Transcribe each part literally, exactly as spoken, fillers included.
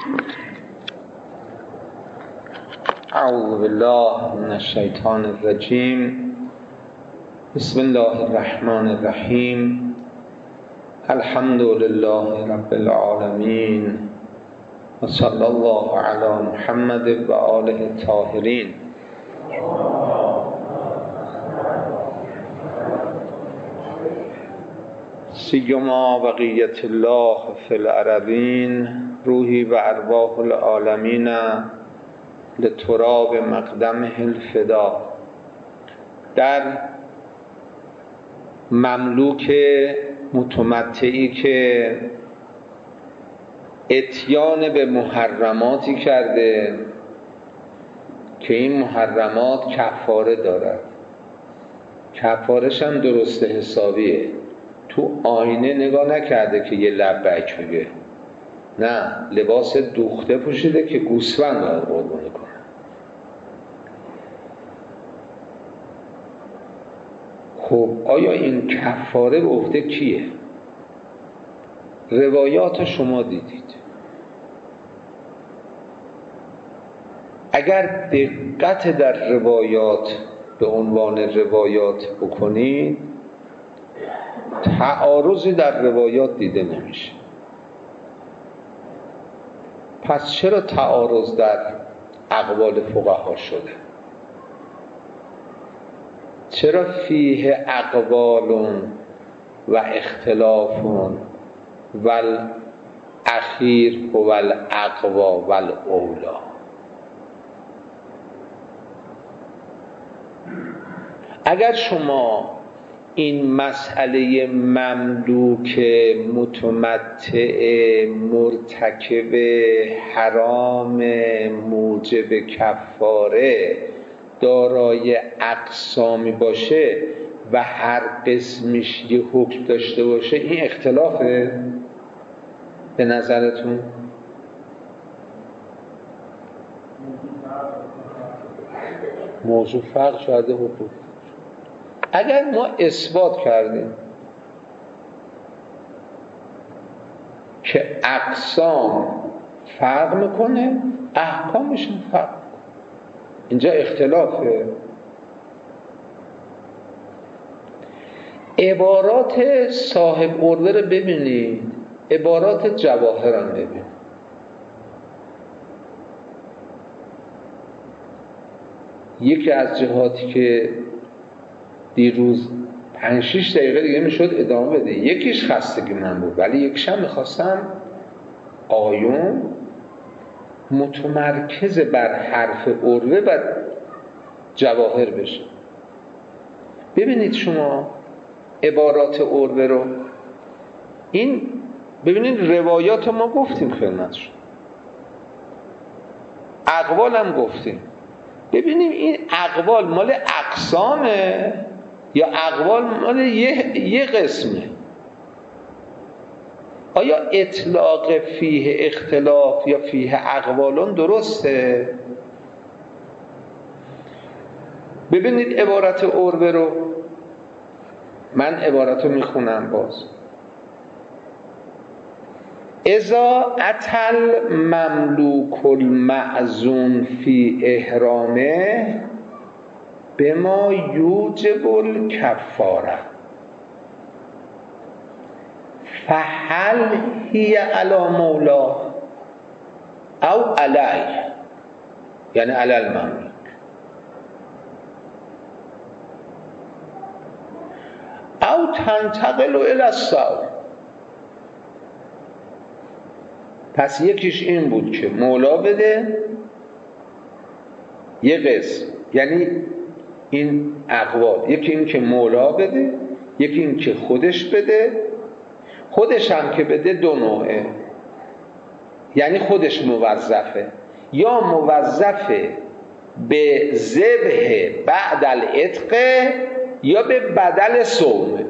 اعوذ بالله من الشیطان الرجیم. بسم الله الرحمن الرحیم. الحمد لله رب العالمین و صلی الله علی محمد و آله الطاهرین. سیما بقیت الله فی الارضین روحی و ارواح العالمین لتراب مقدمه الفدا. در مملوک متمتعی که اتیان به محرماتی کرده که این محرمات کفاره دارد، کفارش هم درست حسابیه. تو آینه نگاه نکرده که یه لبک بگه، نه، لباس دوخته پوشیده که گوسفند باید قربانی کنه. خب آیا این کفاره به عهده کیه؟ روایات شما دیدید. اگر دقت در روایات به عنوان روایات بکنید، تعارضی در روایات دیده نمیشه. پس چرا تعارض در اقوال فقها شده؟ چرا فیه اقوال و اختلاف و الاخیر و الاقوا و الاولا؟ اگر شما این مسئله مملوک متمتع مرتکب حرام موجب کفاره دارای اقسامی باشه و هر قسمش یه حکم داشته باشه، این اختلافه به نظرتون؟ موضوع فرق شده حکم. اگر ما اثبات کردیم که اقسام فرق میکنه، احکامش هم فرق میکنه، اینجا اختلافه. عبارات صاحب قربه رو ببینید، عبارات جواهر هم ببینید. یکی از جهاتی که دیروز پنج شیش دقیقه دیگه میشد ادامه بده، یکیش خستگی من بود، ولی یکیش هم میخواستم آیون متمرکز بر حرف عروه و جواهر بشه. ببینید شما عبارات عروه رو، این ببینید روایات ما گفتیم خدمتشون، اقوال هم گفتیم. ببینیم این اقوال مال اقسامه یا اقوال مال یه, یه قسمه. آیا اطلاق فیه اختلاف یا فیه اقوالون درسته؟ ببینید عبارت عروه رو، من عبارت رو میخونم باز. اذا اتل مملوک المعزون فی احرامه بما یوجب الکفاره فهل هی علی مولا او علی، یعنی علی المملوک، او تنتقل الی الصوم. پس یکیش این بود که مولا بده یه قسم، یعنی این اقوال، یکی این که مولا بده، یکی این که خودش بده. خودش هم که بده دو نوعه، یعنی خودش موظفه، یا موظفه به ذبح بعد العتق یا به بدل صوم.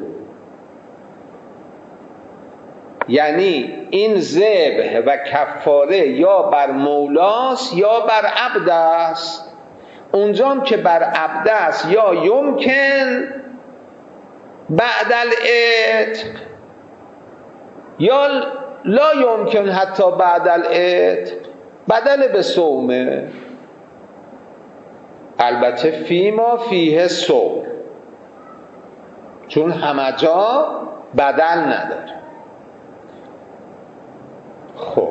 یعنی این ذبح و کفاره یا بر مولاست یا بر عبد است. اونجام که بر عبد است یا یمکن بعد العتق یا لا یمکن حتی بعد العتق، بدل به صومه. البته فیما فیه صوم، چون همه جا بدل نداره. خب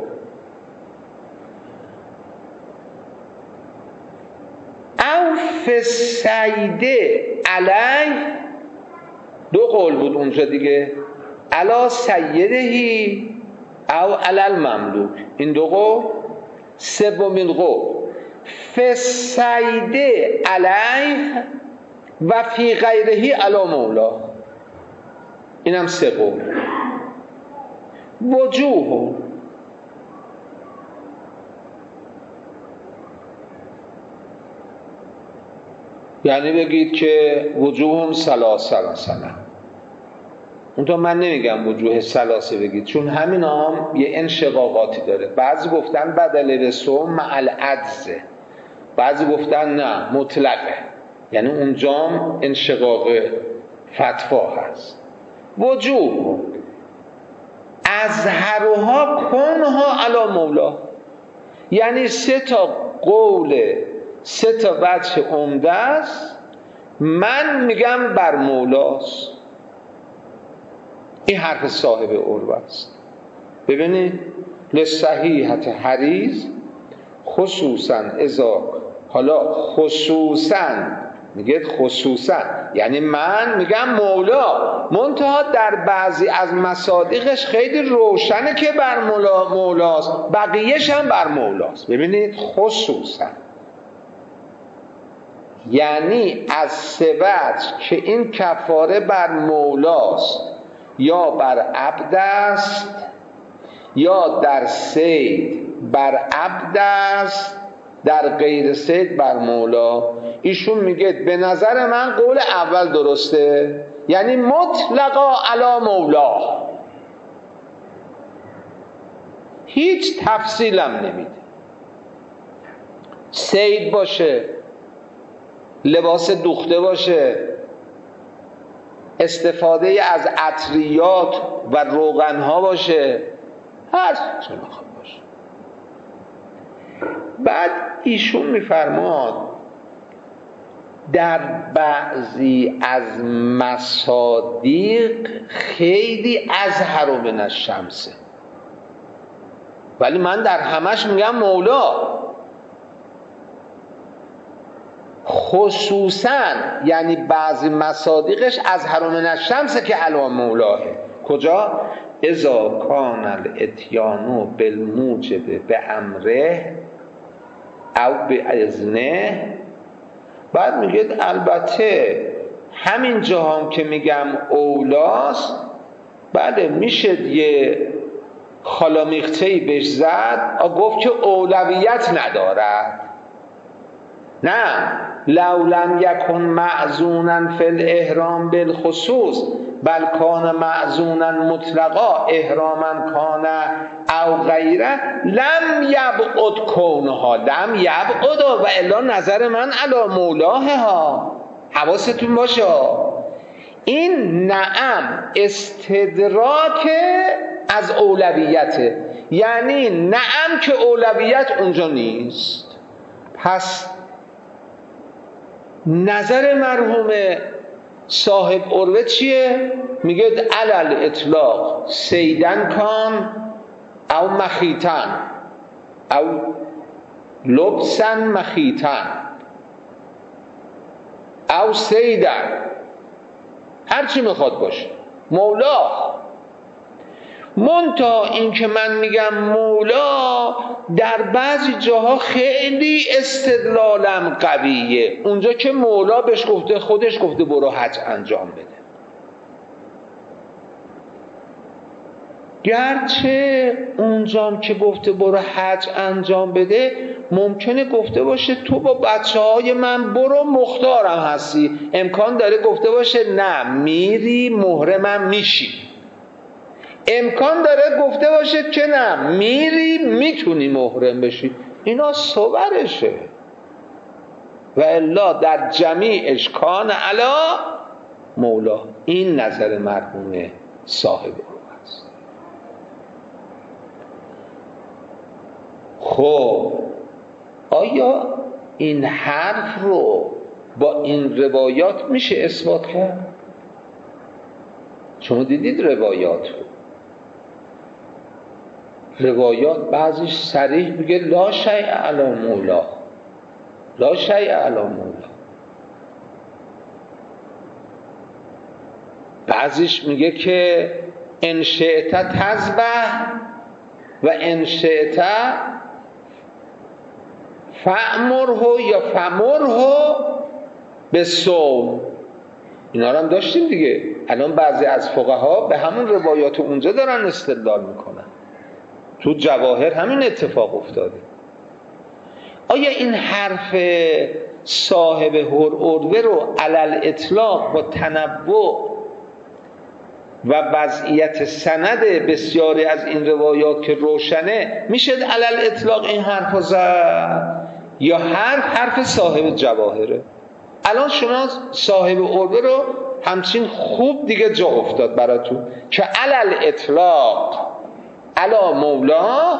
او فسیده علی، دو قول بود اونجا دیگه، علا سیدهی او علل مملوک، این دو قول. سومین قول فسیده علیه و فی غیرهی علا مولا، اینم سه قول. وجوه یعنی بگید که وجوه ثلاثه مثلا، اونطور من نمیگم وجوه ثلاثه بگید، چون همین هم یه انشقاقاتی داره. بعضی گفتن بدل به صوم مع العجزه، بعضی گفتن نه مطلقه، یعنی اونجام انشقاق فتوا هست. وجوه ازهرها کنها علی مولا، یعنی سه تا قول، سه تا وجه عمده است، من میگم بر مولاست. این حرف صاحب عروه است. ببینید لصحیحت حریز خصوصا اذا، حالا خصوصا میگه خصوصا یعنی من میگم مولا، منتها در بعضی از مصادیقش خیلی روشنه که بر مولا مولاست، بقیهش هم بر مولاست. ببینید خصوصا یعنی از سه وجه که این کفاره بر مولاست، یا بر عبد است، یا در صید بر عبد است، در غیر صید بر مولا. ایشون میگه به نظر من قول اول درسته، یعنی مطلقا علی مولا، هیچ تفصیلم نمیده. صید باشه، لباس دوخته باشه، استفاده از عطریات و روغنها باشه، هر چه میخواد باشه. بعد ایشون میفرماد در بعضی از مصادیق خیلی ازهر من الشمس، ولی من در همش میگم مولا. خصوصا یعنی بعضی مصادیقش ازهر من الشمس که علی مولاه. کجا؟ اذا کان الاتیان بالموجب بامره او باذنه. بعد میگه البته همین جا هم که میگم اولاست، بله میشه یه خالامیختهی بهش زد، گفت که اولویت ندارد. نه، لولم یکن معزونا فی الاحرام بالخصوص بل کان معزونا مطلقا احراما کان او غیره لم یبعد کونها، لم یبعد و الا نظر من علی مولاه ها. حواستون باشه این نعم استدراک از اولویته، یعنی نعم که اولویت اونجا نیست. پس نظر مرحوم صاحب عروه چیه؟ میگه علل اطلاق سیدن کان او مخیتن او لبسن مخیتن او سیدن، هرچی میخواد باشه مولا. منتها این که من میگم مولا در بعضی جاها خیلی استدلالم قویه، اونجا که مولا بهش گفته، خودش گفته برو حج انجام بده. گرچه اونجام که گفته برو حج انجام بده ممکنه گفته باشه تو با بچه های من برو مختارم هستی، امکان داره گفته باشه نه میری محرمم میشی، امکان داره گفته باشه که نه میری میتونی محرم بشی. اینا صورشه و الا در جمیعش کان علا مولا. این نظر مرحوم صاحب عروه است. خب آیا این حرف رو با این روایات میشه اثبات کرد؟ شما دیدید روایات رو، روایات بعضیش صریح میگه لا شیء علی مولا، لا شیء علی مولا، بعضیش میگه که ان شئت تذبح و ان شئت فأمره یا فمره بالصوم. اینا رو هم داشتیم دیگه. الان بعضی از فقها به همون روایات اونجا دارن استدلال میکنن. تو جواهر همین اتفاق افتاده. آیا این حرف صاحب هرعروه رو علل اطلاق با تنوع و وضعیت سند بسیاری از این روایات که روشنه میشه علل اطلاق این حرف رو زد، یا حرف حرف صاحب جواهره؟ الان شما صاحب عروه رو همچین خوب دیگه جا افتاد براتون که علل اطلاق علی مولا،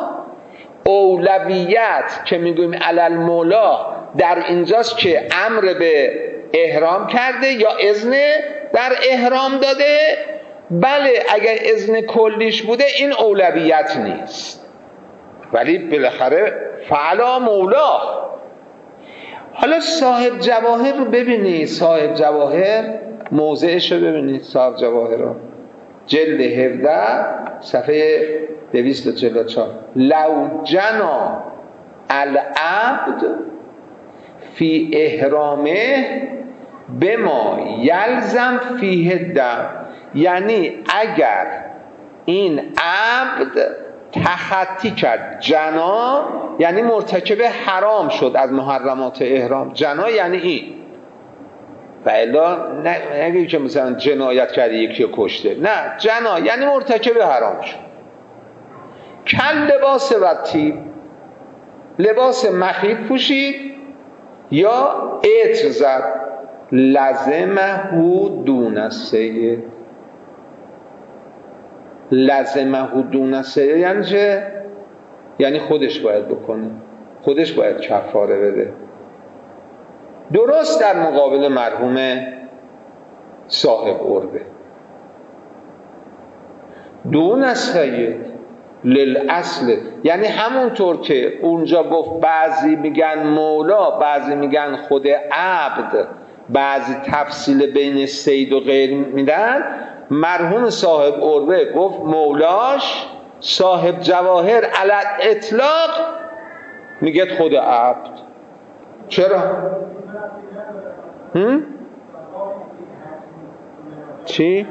اولویت که میگویم علل مولا در اینجاست که امر به احرام کرده یا اذن در احرام داده. بله اگر اذن کلیش بوده این اولویت نیست، ولی بالاخره فعلا مولا. حالا صاحب جواهر رو ببینید، صاحب جواهر موضعش رو ببینید، صاحب جواهر رو جلد هفده صفحه دویست و چهل و چهار. لو جنا العبد فی احرامه بما یلزم فیه دم، یعنی اگر این عبد تخطی کرد، جنا یعنی مرتکب حرام شد از محرمات احرام، جنا یعنی این، و الا نگه که مثلا جنایت کرده یکی رو کشته، نه، جنا یعنی مرتکب حرام شد. کل لباس و تیب، لباس مخیط پوشید یا عطر زد، لزمه دون السید، لزمه دون السید یعنی چه؟ یعنی خودش باید بکنه، خودش باید کفاره بده، درست در مقابل مرحوم صاحب عروه. دون السید للاصل یعنی همونطور که اونجا گفت بعضی میگن مولا، بعضی میگن خود عبد، بعضی تفصیل بین سید و غیر میدن، مرحوم صاحب عروه گفت مولاش، صاحب جواهر علی اطلاق میگه خود عبد. چرا؟ هم؟ چی؟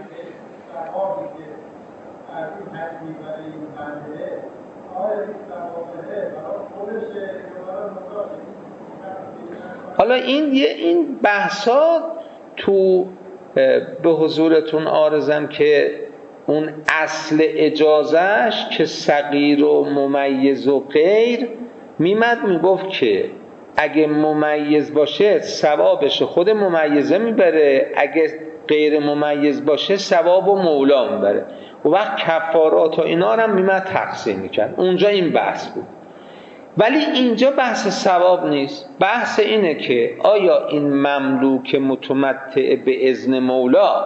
حالا این یه این بحثا تو به حضورتون عارضم که اون اصل اجازهش که صغیر و ممیز و غیر میمد میگفت که اگه ممیز باشه ثوابش خود ممیزه میبره، اگه غیر ممیز باشه ثواب و مولا میبره. و وقت کفارات و اینا هم میمد تقسیم میکرد. اونجا این بحث بود. ولی اینجا بحث ثواب نیست، بحث اینه که آیا این مملوک متمتع به اذن مولا،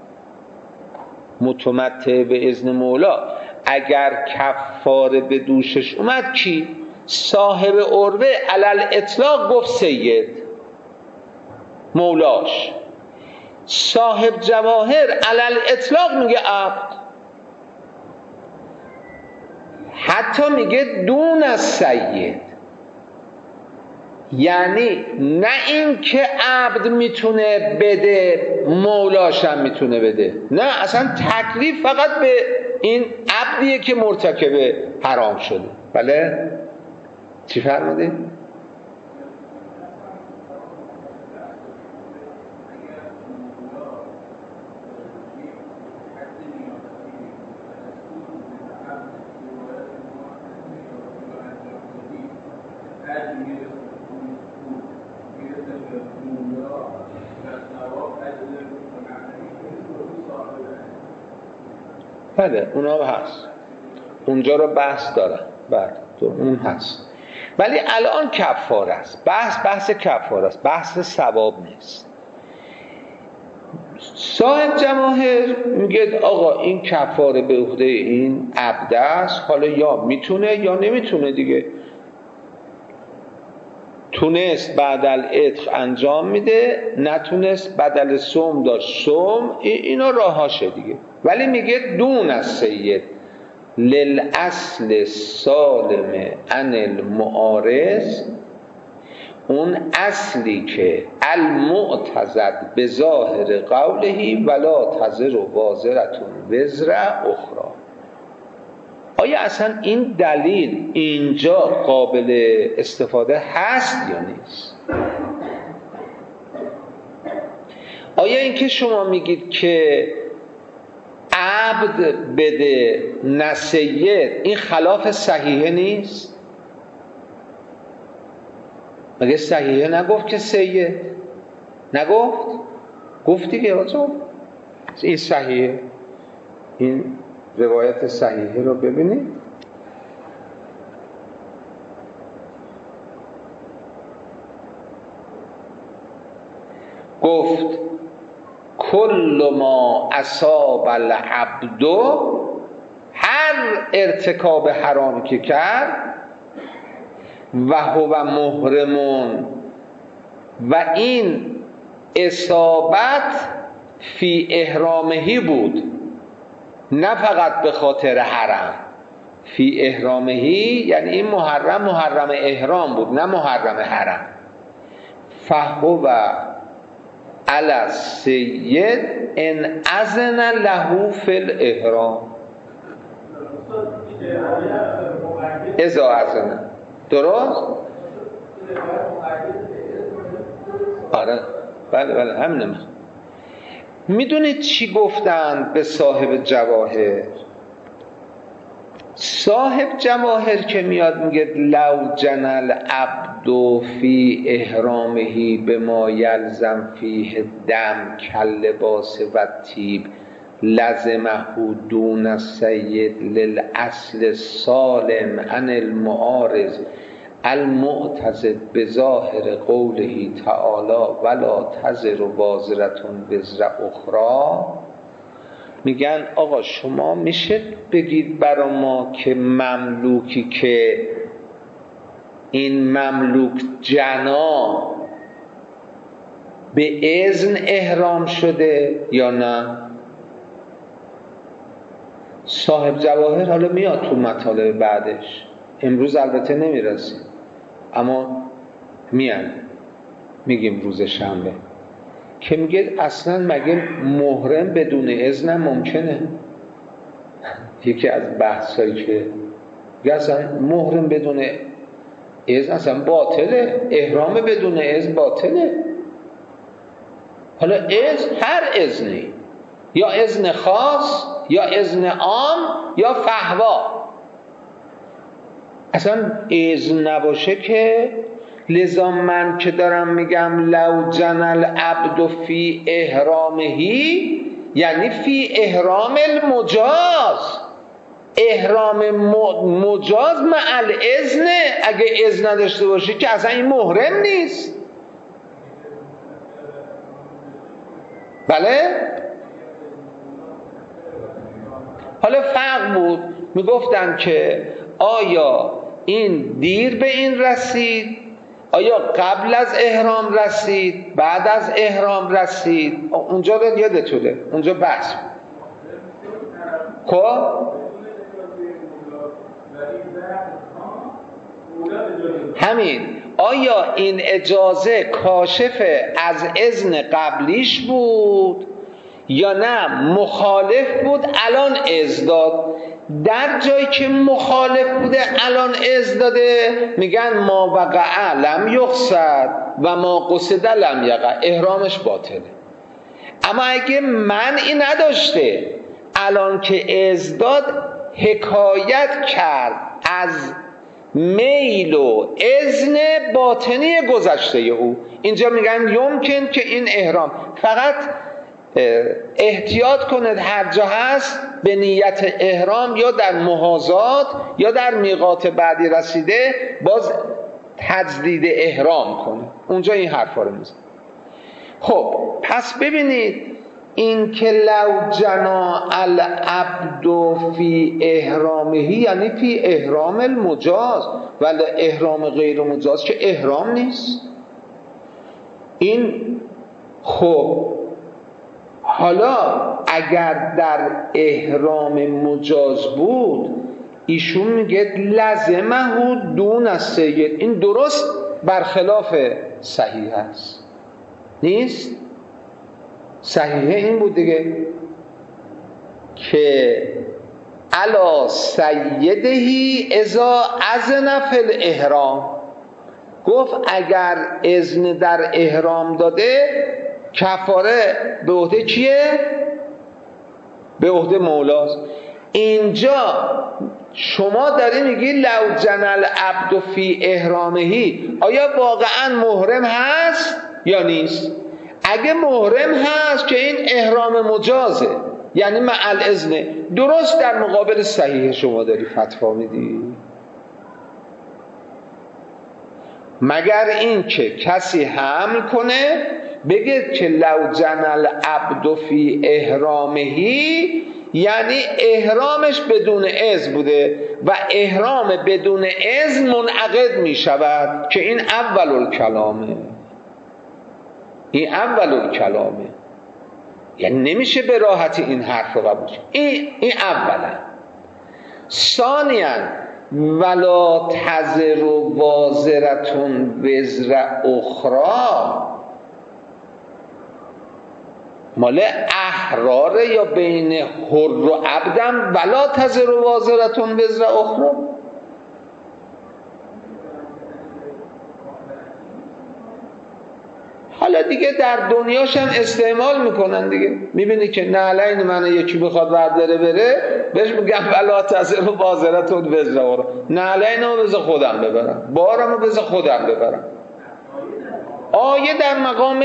متمتع به اذن مولا اگر کفاره به دوشش اومد، کی؟ صاحب عروه علل اطلاق گفت سید مولاش، صاحب جواهر علل اطلاق میگه عبد، حتی میگه دون از سید، یعنی نه این که عبد میتونه بده مولاش هم میتونه بده، نه، اصلا تکلیف فقط به این عبدیه که مرتکب حرام شده. بله؟ چی فرمودید؟ بله اونا هست، اونجا رو بحث دارن. بله اون هست، ولی الان کفاره است. بحث بحث کفاره است، بحث ثواب نیست. صاحب جواهر میگه آقا این کفاره به عهده این عبد است، حالا یا میتونه یا نمیتونه دیگه. تونست بدل عتق انجام میده، نتونست بدل صوم داشت صوم، اینا راهاشه دیگه. ولی میگه دون از سید للاصل سالم عن المعارض، اون اصلی که المعتزد به ظاهر قوله ولا تزر و وازرتون وزر اخرى. آیا اصلا این دلیل اینجا قابل استفاده هست یا نیست؟ آیا اینکه شما میگید که عبد بده نه سید، این خلاف صحیحه نیست؟ مگه صحیحه نگفت که سید؟ نگفت؟ گفت دیگه آجا این صحیحه. این روایت صحیحه رو ببینید. گفت کل ما اصاب العبد، هر ارتکاب حرام که کرد، و هو محرمون، و این اصابت فی احرامهی بود، نه فقط به خاطر حرم. فی احرامهی یعنی این محرم محرم احرام بود، نه محرم حرم. فهو علی السید ان اذن له فی الاحرام اذا اذن. درست؟ آره بله بله همینه. میدونید چی گفتند به صاحب جواهر؟ صاحب جواهر که میاد میگه لو جنل عبد فی احرامهی به ما یلزم فیه دم کل لباس و تیب لزمه دون السید للاصل سالم عن المعارض المعتزد به ظاهر قوله تعالی ولا تزر وازرتون وزر اخرى. میگن آقا شما میشه بگید برا ما که مملوکی که این مملوک جنا به اذن احرام شده یا نه؟ صاحب جواهر حالا میاد تو مطالب بعدش، امروز البته نمیرسیم اما میان میگیم روز شنبه، که میگه اصلا مگه محرم بدون اذن ممکنه؟ یکی از بحثایی که میگه اصلا محرم بدون اذن اصلا باطله، احرام بدون اذن باطله. حالا اذن هر اذنی، یا اذن خاص یا اذن عام یا فهوا، اصلا اذن نباشه که. لذا من که دارم میگم لو جنل عبد فی احرامهی یعنی فی احرام المجاز، احرام مجاز مع الاذن. اگه اذن نداشته باشی که اصلا این محرم نیست. بله؟ حالا فرق بود، میگفتن که آیا این دیر به این رسید، آیا قبل از احرام رسید، بعد از احرام رسید. اونجا رو یادتونه، اونجا بحث خب همین. آیا این اجازه کاشف از اذن قبلیش بود یا نه مخالف بود الان اذن داد؟ در جایی که مخالف بوده الان اذن داده میگن ما وقع لم یقصد و ما قصد لم یقع، احرامش باطله. اما اگه منعی نداشته الان که اذن داد حکایت کرد از میل و اذن باطنی گذشته او، اینجا میگن یمکن که این احرام فقط احتیاط کنید هر جا هست به نیت احرام یا در محاذات یا در میقات بعدی رسیده باز تجدید احرام کنه. اونجا این حرفا رو میزنه. خب پس ببینید این که لو جنا العبد فی احرامه یعنی فی احرام المجاز، ولی احرام غیر مجاز که احرام نیست. این خب حالا اگر در احرام مجاز بود ایشون میگه لزمه دون السید، این درست برخلاف صحیح است نیست؟ صحیحه این بود دیگه که علا سیدهی اذا اذن فی الاحرام، گفت اگر اذن در احرام داده کفاره به عهده کیه؟ به عهده مولاست. اینجا شما داری میگی لو جنى العبد فی احرامهی، آیا واقعا محرم هست یا نیست؟ اگه محرم هست که این احرام مجازه یعنی مع الاذن، درست در مقابل صحیح شما داری فتوا میدی. مگر این که کسی حمل کنه بگه که لو جنى العبد فی احرامهی یعنی احرامش بدون اذن بوده و احرام بدون اذن منعقد می شود که این اول الکلامه. این اول الکلامه، یعنی نمیشه به راحتی این حرف رو قبول کنید. این این اولا. ثانیا ولا تزر وازرتون وزر اخرى، مال احراره یا بین حر و عبدم ولا تزر وازرتون وزر اخرى؟ حالا دیگه در دنیاش هم استعمال میکنن دیگه. میبینی که نعلین من یکی بخواد برداره بره بهش میگم ولا تزر وازرتون وزر اخرى، نعلینمو بذار خودم ببرم، بارمو بذار خودم ببرم. آیه در مقام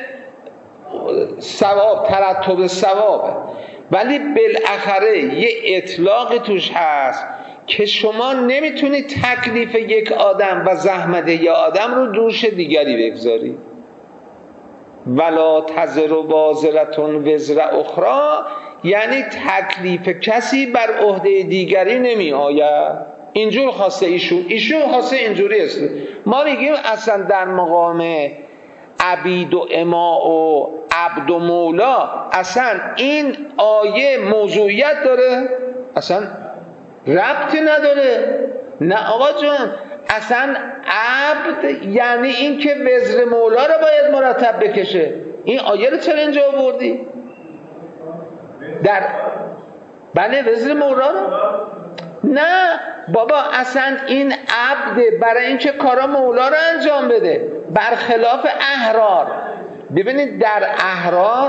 ثواب، ترتب ثوابه، ولی بالاخره یه اطلاق توش هست که شما نمیتونی تکلیف یک آدم و زحمت یک آدم رو دوش دیگری بگذاری. ولا تزر وازرتون وزر اخرى یعنی تکلیف کسی بر عهده دیگری نمی آید. اینجور خواسته ایشون ایشون خواسته اینجوری است. ما میگیم اصلا در مقام عبید و اماء و عبد و مولا اصلا این آیه موضوعیت داره؟ اصلا ربطی نداره. نه آقا جان، اصلا عبد یعنی این که وزر مولا رو باید مرتب بکشه. این آیه رو چرا اینجا آوردی؟ در بله وزر مولا رو؟ نه بابا، اصلا این عبد برای اینکه کارا مولا رو انجام بده، برخلاف احرار. ببینید در احرار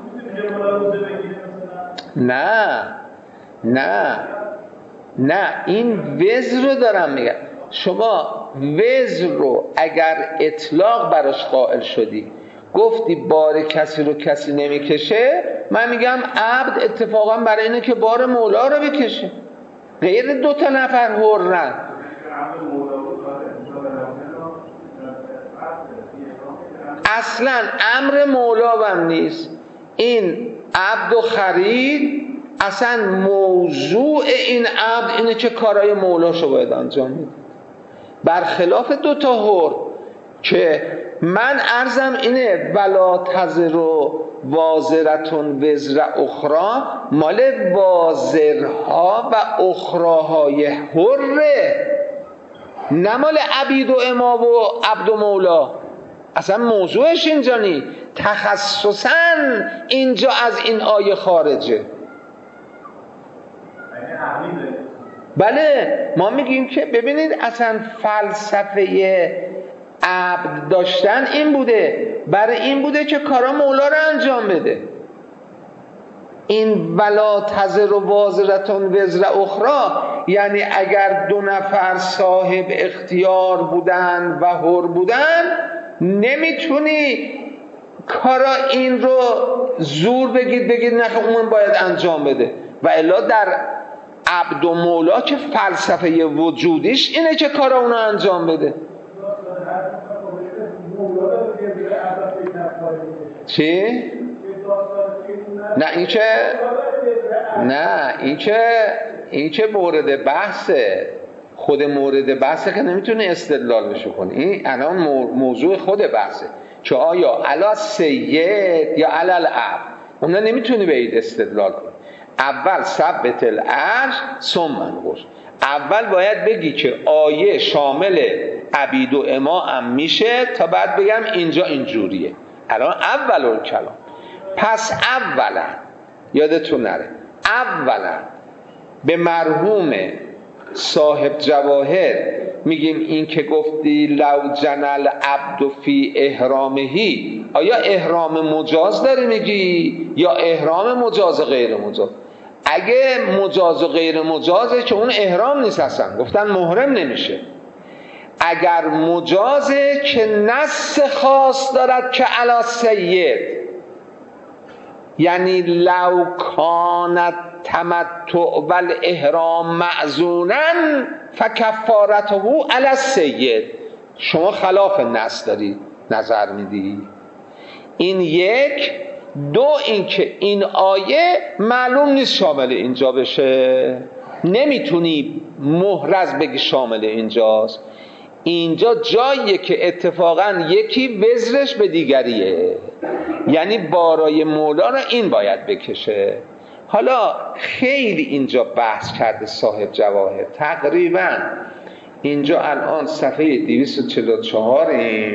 نه نه نه این وزر رو دارم میگم. شما وزر رو اگر اطلاق براش قائل شدی گفتی بار کسی رو کسی نمیکشه، من میگم عبد اتفاقا برای اینه که بار مولا رو بکشه، غیر دو تا نفر حرن. اصلا امر مولا هم نیست. این عبد و خرید اصلا موضوع این عبد اینه که کارهای مولاشو باید انجام میده، برخلاف دو تا حر که من عرضم اینه ولا تزر وازرتون وزر اخرى مال وازرها و اخراهای حره، نه مال عبید و اما و عبد و مولا. اصلا موضوعش اینجا نی، تخصصاً اینجا از این آیه خارجه. بله ما میگیم که ببینید اصلا فلسفه عبد داشتن این بوده، برای این بوده که کارا مولا رو انجام بده. این ولا تزر وازرتون وزر اخرى یعنی اگر دو نفر صاحب اختیار بودن و حر بودن نمیتونی کارا این رو زور بگید بگید نه اون باید انجام بده، و الا در عبد و مولا که فلسفه وجودیش اینه که کارا اونو انجام بده. چی؟ نه این که نه این که این که مورد بحثه، خود مورد بحثه که نمیتونه استدلالش کنی. این الان موضوع خود بحثه که آیا علی سید یا علی العبد، اونها نمیتونی بهید استدلال کنی. اول ثبت العرش ثم انقش، اول باید بگی که آیه شامل عبید و اما هم میشه تا بعد بگم اینجا اینجوریه. الان اول اون کلام. پس اولا یادتون نره، اولا به مرحوم صاحب جواهر میگیم این که گفتی لو جنل عبد فی احرامهی، آیا احرام مجاز داری میگی یا احرام مجاز غیر مجاز؟ اگه مجاز و غیر مجازه که اون احرام نیست اصلا، گفتن محرم نمیشه. اگر مجازه که نص خاص دارد که علی سید، یعنی لو کانت تمتع والاحرام معزونا فکفارته علی السید. شما خلاف نص داری نظر میدی. این یک. دو اینکه این آیه معلوم نیست شامل اینجا بشه، نمیتونی محرز بگی شامل اینجاست. اینجا جاییه که اتفاقا یکی وزرش به دیگریه، یعنی بارای مولا را این باید بکشه. حالا خیلی اینجا بحث کرده صاحب جواهر، تقریبا اینجا الان صفحه دویست و چهل و چهار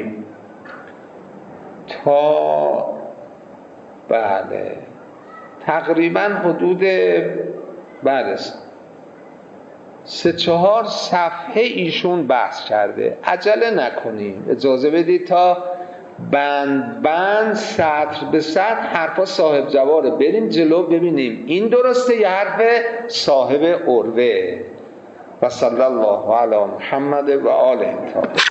تا بله تقریبا حدود بله سه چهار صفحه ایشون بحث کرده. عجله نکنیم، اجازه بدید تا بند بند سطر به سطر حرفا صاحب جواهر بریم جلو ببینیم این درسته یا حرف صاحب عروه. و صلی الله علی محمد و آله.